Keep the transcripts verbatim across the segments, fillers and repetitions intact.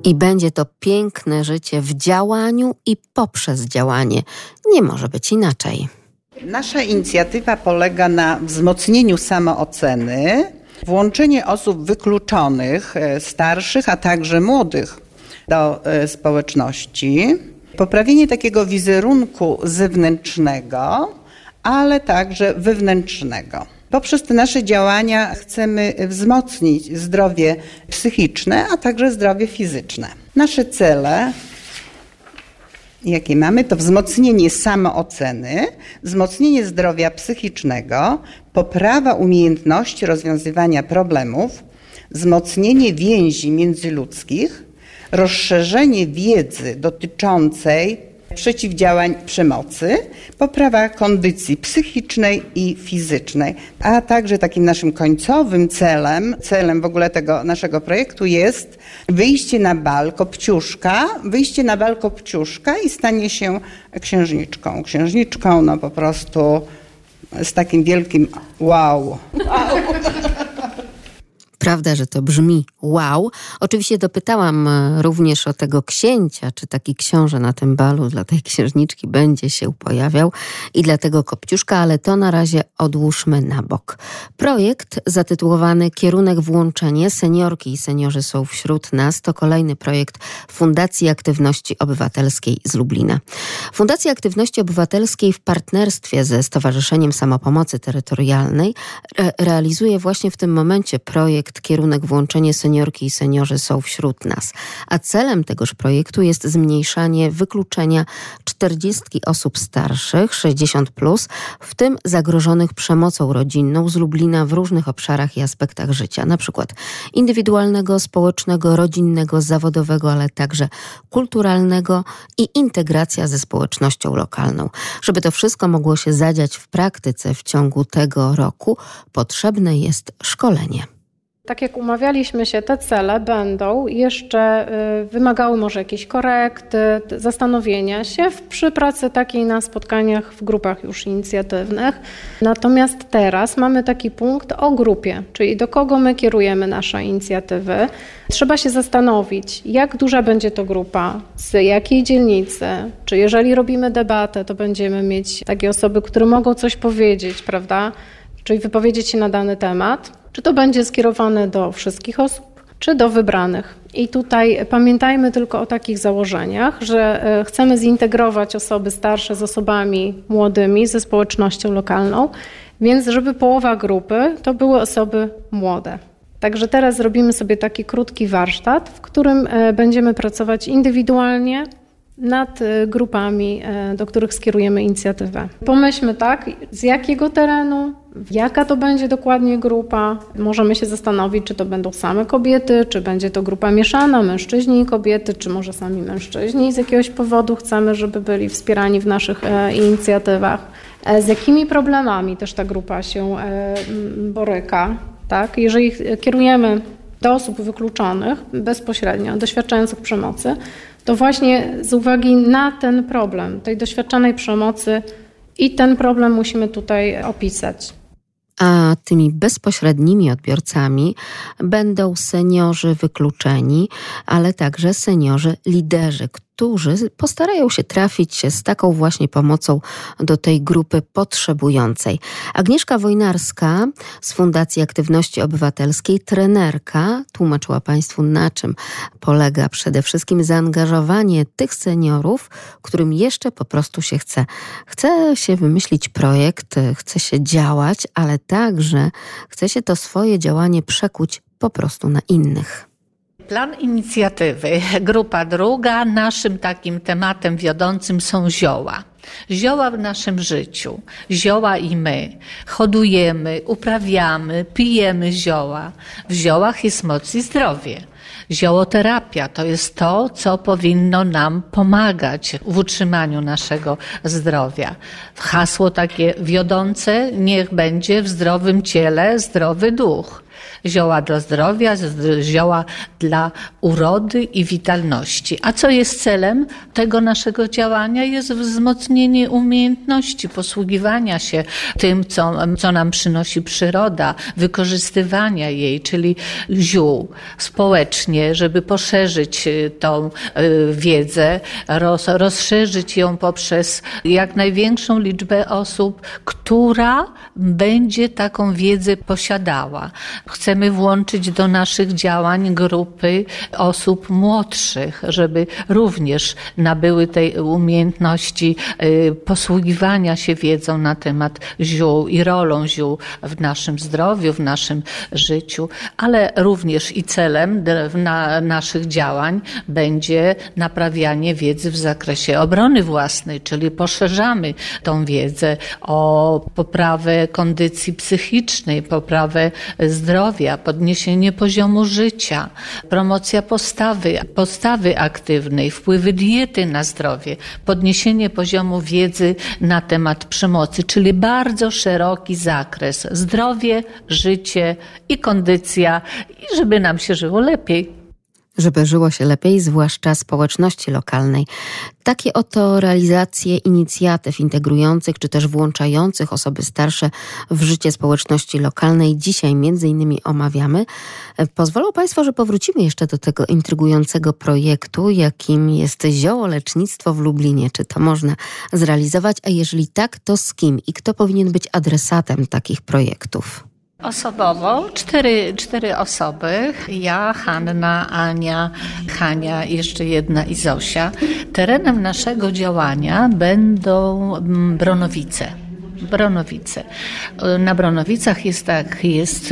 I będzie to piękne życie w działaniu i poprzez działanie. Nie może być inaczej. Nasza inicjatywa polega na wzmocnieniu samooceny, włączenie osób wykluczonych, starszych, a także młodych do społeczności, poprawienie takiego wizerunku zewnętrznego, ale także wewnętrznego. Poprzez te nasze działania chcemy wzmocnić zdrowie psychiczne, a także zdrowie fizyczne. Nasze cele, jakie mamy, to wzmocnienie samooceny, wzmocnienie zdrowia psychicznego, poprawa umiejętności rozwiązywania problemów, wzmocnienie więzi międzyludzkich, rozszerzenie wiedzy dotyczącej przeciwdziałań przemocy, poprawa kondycji psychicznej i fizycznej. A także takim naszym końcowym celem, celem w ogóle tego naszego projektu jest wyjście na bal Kopciuszka, wyjście na bal Kopciuszka i stanie się księżniczką. Księżniczką no po prostu z takim wielkim wow. wow. Prawda, że to brzmi wow. Oczywiście dopytałam również o tego księcia, czy taki książę na tym balu dla tej księżniczki będzie się pojawiał i dla tego Kopciuszka, ale to na razie odłóżmy na bok. Projekt zatytułowany Kierunek Włączenie. Seniorki i seniorzy są wśród nas. To kolejny projekt Fundacji Aktywności Obywatelskiej z Lublina. Fundacja Aktywności Obywatelskiej w partnerstwie ze Stowarzyszeniem Samopomocy Terytorialnej re- realizuje właśnie w tym momencie projekt Kierunek Włączenie. Seniorki i seniorzy są wśród nas. A celem tegoż projektu jest zmniejszanie wykluczenia czterdziestu osób starszych, sześćdziesiąt plus, w tym zagrożonych przemocą rodzinną z Lublina w różnych obszarach i aspektach życia, na przykład indywidualnego, społecznego, rodzinnego, zawodowego, ale także kulturalnego i integracja ze społecznością lokalną. Żeby to wszystko mogło się zadziać w praktyce w ciągu tego roku, potrzebne jest szkolenie. Tak jak umawialiśmy się, te cele będą jeszcze y, wymagały może jakiejś korekty, zastanowienia się w, przy pracy takiej na spotkaniach w grupach już inicjatywnych. Natomiast teraz mamy taki punkt o grupie, czyli do kogo my kierujemy nasze inicjatywy. Trzeba się zastanowić, jak duża będzie to grupa, z jakiej dzielnicy, czy jeżeli robimy debatę, to będziemy mieć takie osoby, które mogą coś powiedzieć, prawda, czyli wypowiedzieć się na dany temat. Czy to będzie skierowane do wszystkich osób, czy do wybranych. I tutaj pamiętajmy tylko o takich założeniach, że chcemy zintegrować osoby starsze z osobami młodymi, ze społecznością lokalną, więc żeby połowa grupy to były osoby młode. Także teraz zrobimy sobie taki krótki warsztat, w którym będziemy pracować indywidualnie nad grupami, do których skierujemy inicjatywę. Pomyślmy tak, z jakiego terenu, jaka to będzie dokładnie grupa. Możemy się zastanowić, czy to będą same kobiety, czy będzie to grupa mieszana, mężczyźni i kobiety, czy może sami mężczyźni z jakiegoś powodu chcemy, żeby byli wspierani w naszych inicjatywach. Z jakimi problemami też ta grupa się boryka, tak? Jeżeli kierujemy do osób wykluczonych, bezpośrednio doświadczających przemocy, to właśnie z uwagi na ten problem, tej doświadczanej przemocy i ten problem musimy tutaj opisać. A tymi bezpośrednimi odbiorcami będą seniorzy wykluczeni, ale także seniorzy liderzy, którzy postarają się trafić się z taką właśnie pomocą do tej grupy potrzebującej. Agnieszka Wojnarska z Fundacji Aktywności Obywatelskiej, trenerka, tłumaczyła Państwu, na czym polega przede wszystkim zaangażowanie tych seniorów, którym jeszcze po prostu się chce. Chce się wymyślić projekt, chce się działać, ale także chce się to swoje działanie przekuć po prostu na innych. Plan inicjatywy, grupa druga, naszym takim tematem wiodącym są zioła. Zioła w naszym życiu, zioła i my. Hodujemy, uprawiamy, pijemy zioła. W ziołach jest moc i zdrowie. Ziołoterapia to jest to, co powinno nam pomagać w utrzymaniu naszego zdrowia. Hasło takie wiodące, niech będzie w zdrowym ciele zdrowy duch. Zioła dla zdrowia, zioła dla urody i witalności. A co jest celem tego naszego działania? Jest wzmocnienie umiejętności posługiwania się tym, co, co nam przynosi przyroda, wykorzystywania jej, czyli ziół społecznie, żeby poszerzyć tą wiedzę, roz, rozszerzyć ją poprzez jak największą liczbę osób, która będzie taką wiedzę posiadała. Chcemy włączyć do naszych działań grupy osób młodszych, żeby również nabyły tej umiejętności posługiwania się wiedzą na temat ziół i rolą ziół w naszym zdrowiu, w naszym życiu, ale również i celem na naszych działań będzie naprawianie wiedzy w zakresie obrony własnej, czyli poszerzamy tą wiedzę o poprawę kondycji psychicznej, poprawę zdrowia, podniesienie poziomu życia, promocja postawy, postawy aktywnej, wpływy diety na zdrowie, podniesienie poziomu wiedzy na temat przemocy, czyli bardzo szeroki zakres. Zdrowie, życie i kondycja, i żeby nam się żyło lepiej. Żeby żyło się lepiej, zwłaszcza społeczności lokalnej. Takie oto realizacje inicjatyw integrujących czy też włączających osoby starsze w życie społeczności lokalnej dzisiaj między innymi omawiamy. Pozwolą Państwo, że powrócimy jeszcze do tego intrygującego projektu, jakim jest ziołolecznictwo w Lublinie. Czy to można zrealizować, a jeżeli tak, to z kim i kto powinien być adresatem takich projektów? Osobowo cztery, cztery osoby, ja, Hanna, Ania, Hania, jeszcze jedna i Zosia. Terenem naszego działania będą Bronowice. Bronowice. Na Bronowicach jest tak, jest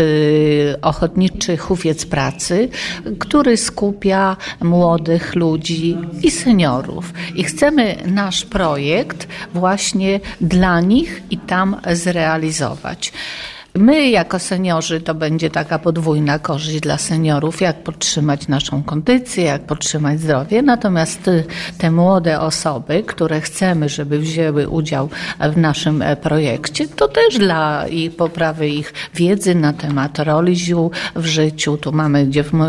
ochotniczy hufiec pracy, który skupia młodych ludzi i seniorów. I chcemy nasz projekt właśnie dla nich i tam zrealizować. My jako seniorzy to będzie taka podwójna korzyść dla seniorów, jak podtrzymać naszą kondycję, jak podtrzymać zdrowie. Natomiast te młode osoby, które chcemy, żeby wzięły udział w naszym projekcie, to też dla ich poprawy ich wiedzy na temat roli ziół w życiu. Tu mamy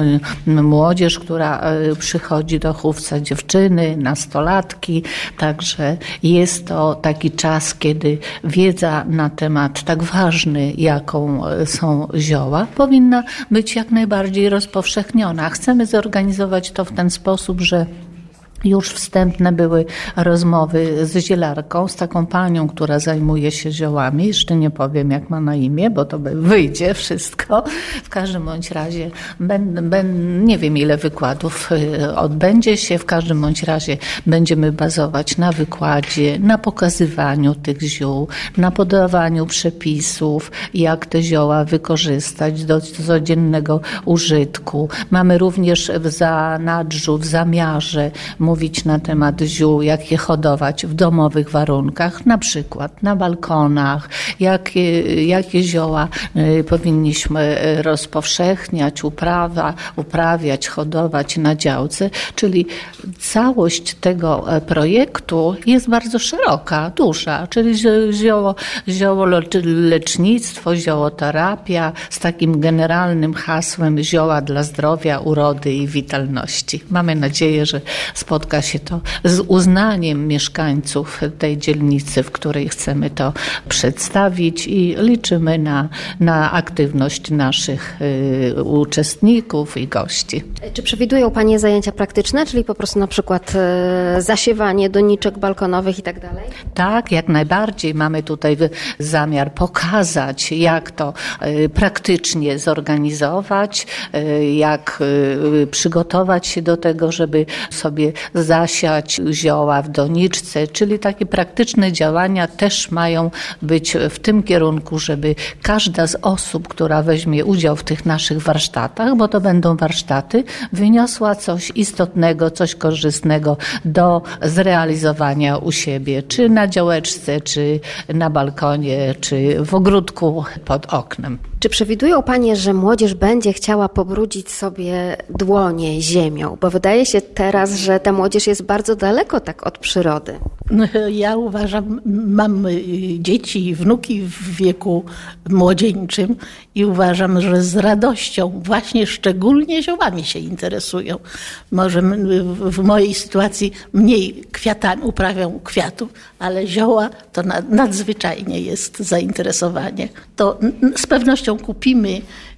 młodzież, która przychodzi do chówca, dziewczyny, nastolatki. Także jest to taki czas, kiedy wiedza na temat tak ważny, jak jaką są zioła, powinna być jak najbardziej rozpowszechniona. Chcemy zorganizować to w ten sposób, że już wstępne były rozmowy z zielarką, z taką panią, która zajmuje się ziołami. Jeszcze nie powiem, jak ma na imię, bo to wyjdzie wszystko. W każdym bądź razie, ben, ben, nie wiem ile wykładów odbędzie się. W każdym bądź razie będziemy bazować na wykładzie, na pokazywaniu tych ziół, na podawaniu przepisów, jak te zioła wykorzystać do codziennego użytku. Mamy również w zanadrzu, w zamiarze mówić na temat ziół, jak je hodować w domowych warunkach, na przykład na balkonach, jakie, jakie zioła powinniśmy rozpowszechniać, uprawa, uprawiać, hodować na działce, czyli całość tego projektu jest bardzo szeroka, duża, czyli zioło, ziołolecznictwo, ziołoterapia z takim generalnym hasłem zioła dla zdrowia, urody i witalności. Mamy nadzieję, że spotka się to z uznaniem mieszkańców tej dzielnicy, w której chcemy to przedstawić i liczymy na, na aktywność naszych y, uczestników i gości. Czy przewidują Panie zajęcia praktyczne, czyli po prostu na przykład y, zasiewanie doniczek balkonowych i tak dalej? Tak, jak najbardziej. Mamy tutaj zamiar pokazać, jak to y, praktycznie zorganizować, y, jak y, przygotować się do tego, żeby sobie zasiać zioła w doniczce, czyli takie praktyczne działania też mają być w tym kierunku, żeby każda z osób, która weźmie udział w tych naszych warsztatach, bo to będą warsztaty, wyniosła coś istotnego, coś korzystnego do zrealizowania u siebie, czy na działeczce, czy na balkonie, czy w ogródku pod oknem. Czy przewidują Panie, że młodzież będzie chciała pobrudzić sobie dłonie ziemią? Bo wydaje się teraz, że ta młodzież jest bardzo daleko tak od przyrody. Ja uważam, mam dzieci i wnuki w wieku młodzieńczym i uważam, że z radością właśnie szczególnie ziołami się interesują. Może w mojej sytuacji mniej kwiatami, uprawiam kwiatów, ale zioła to nadzwyczajnie jest zainteresowanie. To z pewnością kupimy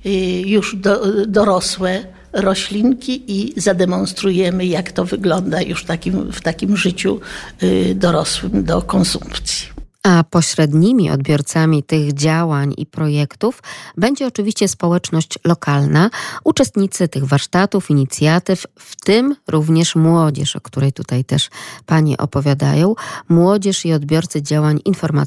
już do, dorosłe roślinki i zademonstrujemy, jak to wygląda już w takim, w takim życiu dorosłym do konsumpcji. A pośrednimi odbiorcami tych działań i projektów będzie oczywiście społeczność lokalna, uczestnicy tych warsztatów, inicjatyw, w tym również młodzież, o której tutaj też Panie opowiadają, młodzież i odbiorcy działań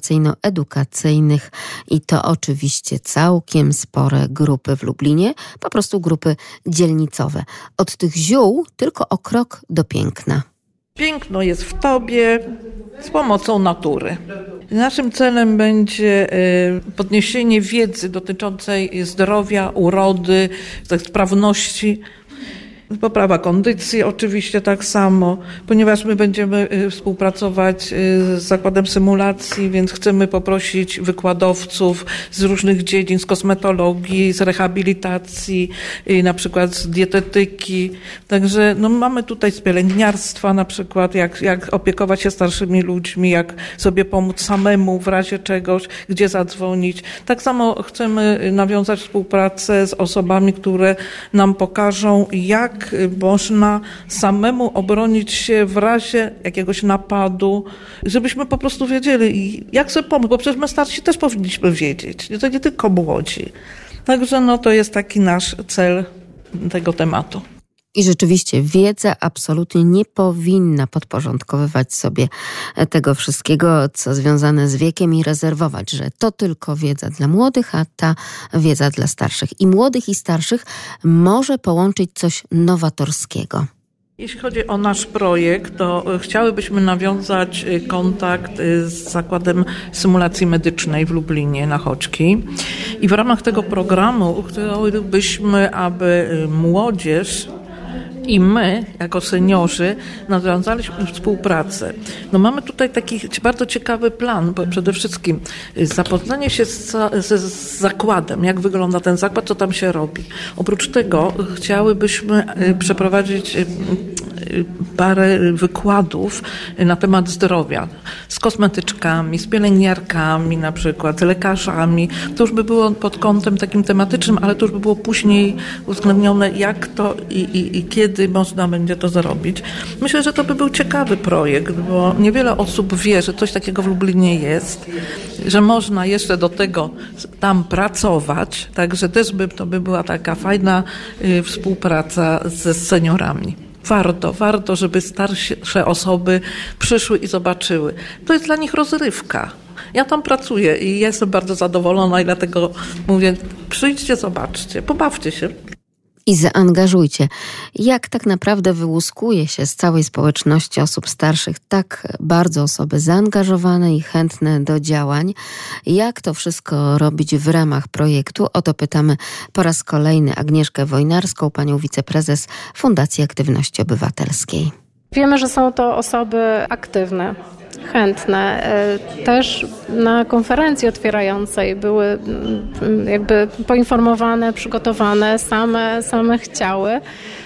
informacyjno-edukacyjnych i to oczywiście całkiem spore grupy w Lublinie, po prostu grupy dzielnicowe. Od tych ziół tylko o krok do piękna. Piękno jest w tobie z pomocą natury. Naszym celem będzie podniesienie wiedzy dotyczącej zdrowia, urody, sprawności, poprawa kondycji oczywiście tak samo, ponieważ my będziemy współpracować z Zakładem Symulacji, więc chcemy poprosić wykładowców z różnych dziedzin, z kosmetologii, z rehabilitacji, na przykład z dietetyki. Także no, mamy tutaj z pielęgniarstwa na przykład, jak, jak opiekować się starszymi ludźmi, jak sobie pomóc samemu w razie czegoś, gdzie zadzwonić. Tak samo chcemy nawiązać współpracę z osobami, które nam pokażą, jak można samemu obronić się w razie jakiegoś napadu, żebyśmy po prostu wiedzieli, jak sobie pomóc, bo przecież my starsi też powinniśmy wiedzieć, to nie tylko młodzi. Także no, to jest taki nasz cel tego tematu. I rzeczywiście wiedza absolutnie nie powinna podporządkowywać sobie tego wszystkiego, co związane z wiekiem i rezerwować, że to tylko wiedza dla młodych, a ta wiedza dla starszych. I młodych i starszych może połączyć coś nowatorskiego. Jeśli chodzi o nasz projekt, to chciałybyśmy nawiązać kontakt z Zakładem Symulacji Medycznej w Lublinie na Choćki. I w ramach tego programu chciałybyśmy, aby młodzież i my, jako seniorzy, nawiązaliśmy współpracę. No mamy tutaj taki bardzo ciekawy plan, bo przede wszystkim zapoznanie się z, z, z zakładem, jak wygląda ten zakład, co tam się robi. Oprócz tego chciałybyśmy przeprowadzić parę wykładów na temat zdrowia z kosmetyczkami, z pielęgniarkami na przykład, z lekarzami. To już by było pod kątem takim tematycznym, ale to już by było później uwzględnione, jak to i, i, i kiedy można będzie to zrobić. Myślę, że to by był ciekawy projekt, bo niewiele osób wie, że coś takiego w Lublinie jest, że można jeszcze do tego tam pracować, także też by to by była taka fajna y, współpraca ze seniorami. Warto, warto, żeby starsze osoby przyszły i zobaczyły. To jest dla nich rozrywka. Ja tam pracuję i jestem bardzo zadowolona i dlatego mówię, przyjdźcie, zobaczcie, pobawcie się. I zaangażujcie. Jak tak naprawdę wyłuskuje się z całej społeczności osób starszych tak bardzo osoby zaangażowane i chętne do działań? Jak to wszystko robić w ramach projektu? O to pytamy po raz kolejny Agnieszkę Wojnarską, panią wiceprezes Fundacji Aktywności Obywatelskiej. Wiemy, że są to osoby aktywne, chętne. Też na konferencji otwierającej były jakby poinformowane, przygotowane, same, same chciały.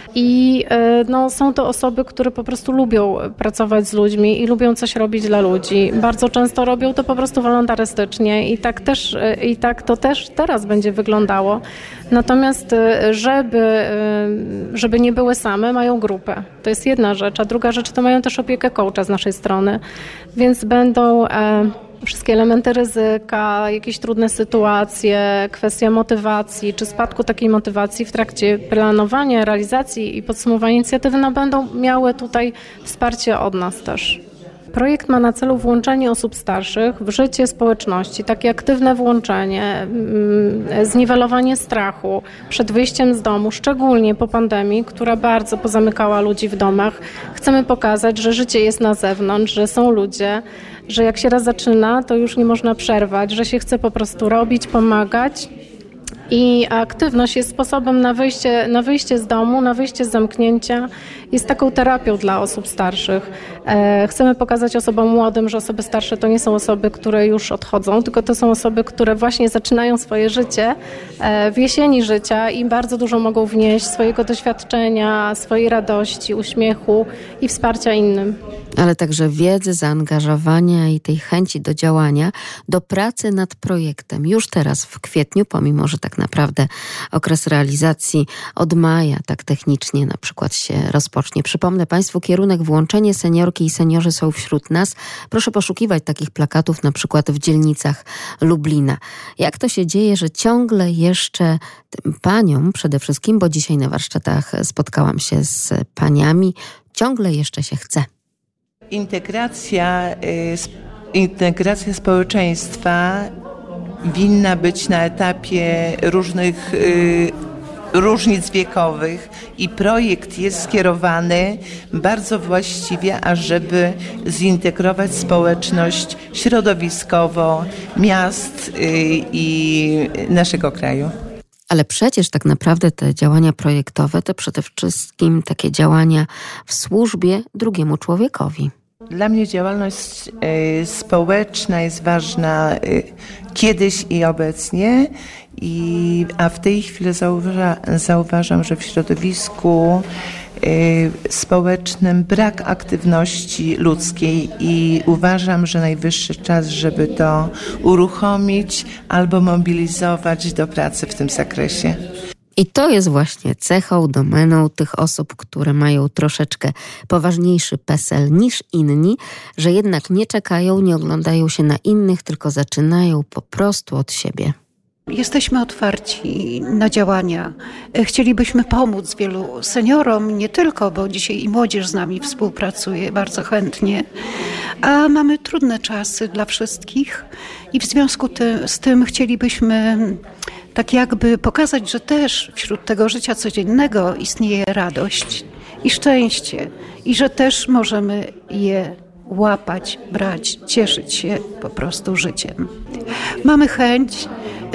I no, są to osoby, które po prostu lubią pracować z ludźmi i lubią coś robić dla ludzi. Bardzo często robią to po prostu wolontarystycznie i tak też, i tak to też teraz będzie wyglądało. Natomiast żeby, żeby nie były same, mają grupę. To jest jedna rzecz, a druga rzecz to mają też opiekę coacha z naszej strony, więc będą wszystkie elementy ryzyka, jakieś trudne sytuacje, kwestia motywacji czy spadku takiej motywacji w trakcie planowania, realizacji i podsumowania inicjatywy no, będą miały tutaj wsparcie od nas też. Projekt ma na celu włączenie osób starszych w życie społeczności, takie aktywne włączenie, zniwelowanie strachu przed wyjściem z domu, szczególnie po pandemii, która bardzo pozamykała ludzi w domach. Chcemy pokazać, że życie jest na zewnątrz, że są ludzie, że jak się raz zaczyna, to już nie można przerwać, że się chce po prostu robić, pomagać. I aktywność jest sposobem na wyjście, na wyjście z domu, na wyjście z zamknięcia. Jest taką terapią dla osób starszych. E, chcemy pokazać osobom młodym, że osoby starsze to nie są osoby, które już odchodzą, tylko to są osoby, które właśnie zaczynają swoje życie e, w jesieni życia i bardzo dużo mogą wnieść swojego doświadczenia, swojej radości, uśmiechu i wsparcia innym. Ale także wiedzy, zaangażowania i tej chęci do działania, do pracy nad projektem. Już teraz w kwietniu, pomimo że tak naprawdę okres realizacji od maja tak technicznie na przykład się rozpocznie. Przypomnę Państwu, kierunek włączenie seniorki i seniorzy są wśród nas. Proszę poszukiwać takich plakatów na przykład w dzielnicach Lublina. Jak to się dzieje, że ciągle jeszcze tym paniom przede wszystkim, bo dzisiaj na warsztatach spotkałam się z paniami, ciągle jeszcze się chce. Integracja, integracja społeczeństwa winna być na etapie różnych różnic wiekowych i projekt jest skierowany bardzo właściwie, ażeby zintegrować społeczność środowiskowo miast i naszego kraju. Ale przecież tak naprawdę te działania projektowe to przede wszystkim takie działania w służbie drugiemu człowiekowi. Dla mnie działalność y, społeczna jest ważna y, kiedyś i obecnie, i, a w tej chwili zauważa, zauważam, że w środowisku y, społecznym brak aktywności ludzkiej i uważam, że najwyższy czas, żeby to uruchomić albo mobilizować do pracy w tym zakresie. I to jest właśnie cechą, domeną tych osób, które mają troszeczkę poważniejszy PESEL niż inni, że jednak nie czekają, nie oglądają się na innych, tylko zaczynają po prostu od siebie. Jesteśmy otwarci na działania. Chcielibyśmy pomóc wielu seniorom, nie tylko, bo dzisiaj i młodzież z nami współpracuje bardzo chętnie, a mamy trudne czasy dla wszystkich i w związku ty, z tym chcielibyśmy tak jakby pokazać, że też wśród tego życia codziennego istnieje radość i szczęście i że też możemy je łapać, brać, cieszyć się po prostu życiem. Mamy chęć,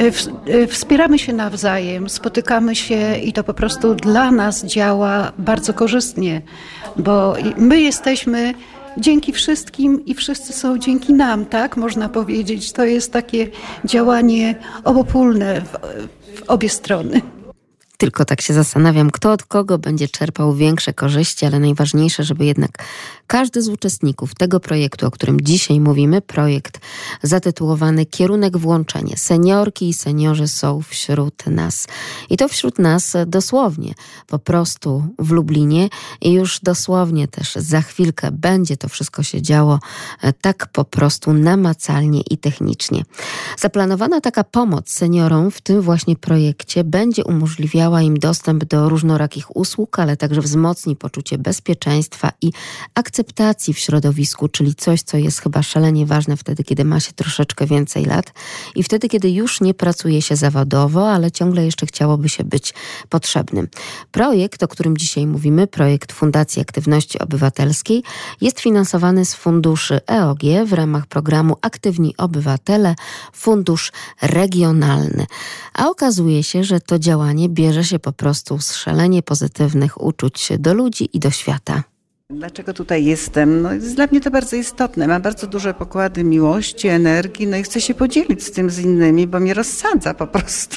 wspieramy się nawzajem, spotykamy się i to po prostu dla nas działa bardzo korzystnie, bo my jesteśmy dzięki wszystkim i wszyscy są dzięki nam, tak można powiedzieć. To jest takie działanie obopólne w, w obie strony. Tylko tak się zastanawiam, kto od kogo będzie czerpał większe korzyści, ale najważniejsze, żeby jednak każdy z uczestników tego projektu, o którym dzisiaj mówimy, projekt zatytułowany Kierunek włączenie. Seniorki i seniorzy są wśród nas. I to wśród nas dosłownie, po prostu w Lublinie i już dosłownie też za chwilkę będzie to wszystko się działo tak po prostu namacalnie i technicznie. Zaplanowana taka pomoc seniorom w tym właśnie projekcie będzie umożliwiała im dostęp do różnorakich usług, ale także wzmocni poczucie bezpieczeństwa i akceptacji w środowisku, czyli coś, co jest chyba szalenie ważne wtedy, kiedy ma się troszeczkę więcej lat i wtedy, kiedy już nie pracuje się zawodowo, ale ciągle jeszcze chciałoby się być potrzebnym. Projekt, o którym dzisiaj mówimy, projekt Fundacji Aktywności Obywatelskiej, jest finansowany z funduszy E O G w ramach programu Aktywni Obywatele, fundusz regionalny. A okazuje się, że to działanie bierze się po prostu z szalenie pozytywnych uczuć do ludzi i do świata. Dlaczego tutaj jestem? No, jest dla mnie to bardzo istotne. Mam bardzo duże pokłady miłości, energii, no i chcę się podzielić z tym z innymi, bo mnie rozsadza po prostu.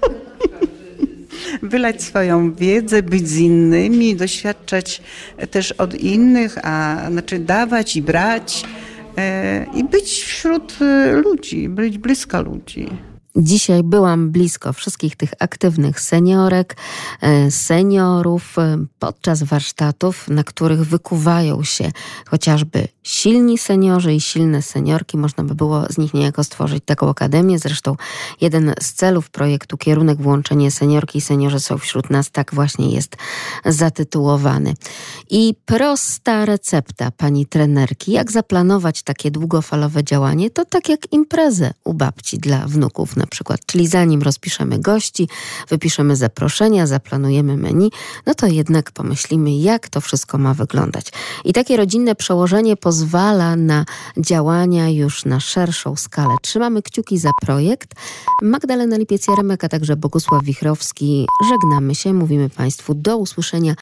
Wylać swoją wiedzę, być z innymi, doświadczać też od innych, a znaczy dawać i brać e, i być wśród ludzi, być blisko ludzi. Dzisiaj byłam blisko wszystkich tych aktywnych seniorek, seniorów podczas warsztatów, na których wykuwają się chociażby silni seniorzy i silne seniorki. Można by było z nich niejako stworzyć taką akademię. Zresztą jeden z celów projektu Kierunek włączenie seniorki i seniorzy są wśród nas tak właśnie jest zatytułowany. I prosta recepta pani trenerki, jak zaplanować takie długofalowe działanie, to tak jak imprezę u babci dla wnuków na przykład. Czyli zanim rozpiszemy gości, wypiszemy zaproszenia, zaplanujemy menu, no to jednak pomyślimy, jak to wszystko ma wyglądać. I takie rodzinne przełożenie pozwala na działania już na szerszą skalę. Trzymamy kciuki za projekt. Magdalena Lipiec-Jaremek, a także Bogusław Wichrowski. Żegnamy się, mówimy Państwu do usłyszenia